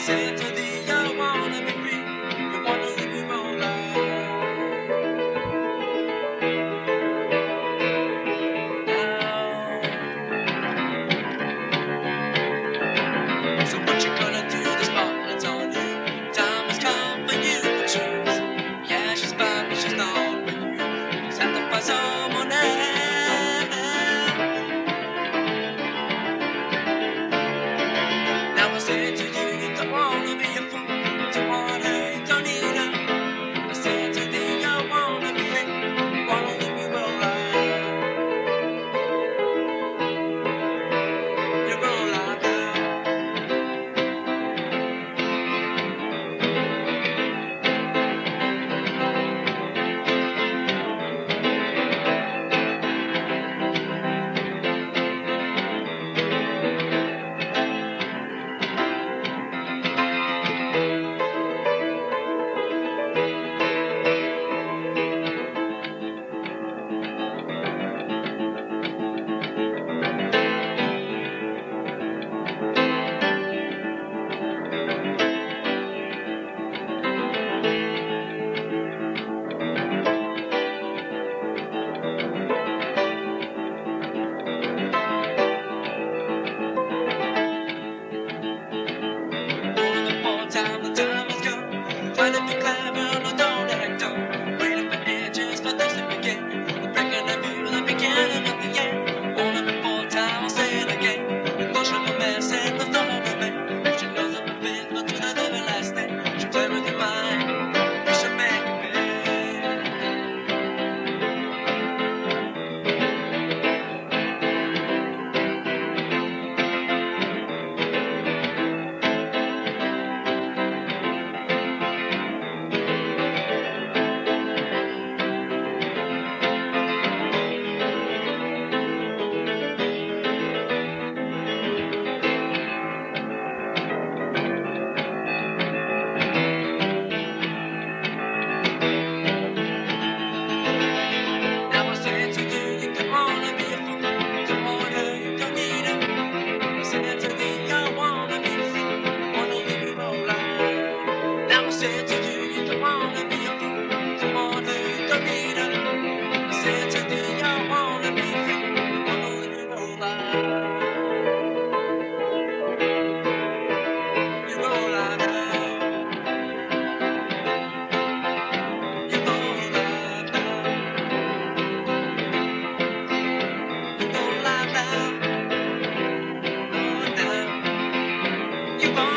said to thee, I wanna be free. You wanna live your own life. Now, so what you gonna do? The spotlight's on you. Time has come for you to choose. Yeah, she's fine, but she's not with you. Just have to find someone else. Now I say to you, you don't wanna be a fool. You don't wanna, you don't need her. I say to thee, I wanna be free. You wanna live your own life. Your own life now. Time, the time has come. Try to be clever, no, don't act dumb. Waiting for edges for things to begin. The breaking of you, the beginning of the end. Wanna be full time, I'll say it again. Emotion of a mess and the thought of a man. She knows I'm a faithful to the everlasting. She play with your mind. You should make it big. Now I say to you, you don't wanna be a fool. You don't wanna, you don't need her. I say to thee, I wanna be free. You wanna live your own life. Now I say to you, you don't wanna be a fool. You don't wanna, you don't need her. I say to thee, I wanna be free. You wanna live your own life. Your own life now. Your own life now. Your own life now. Oh, now. You want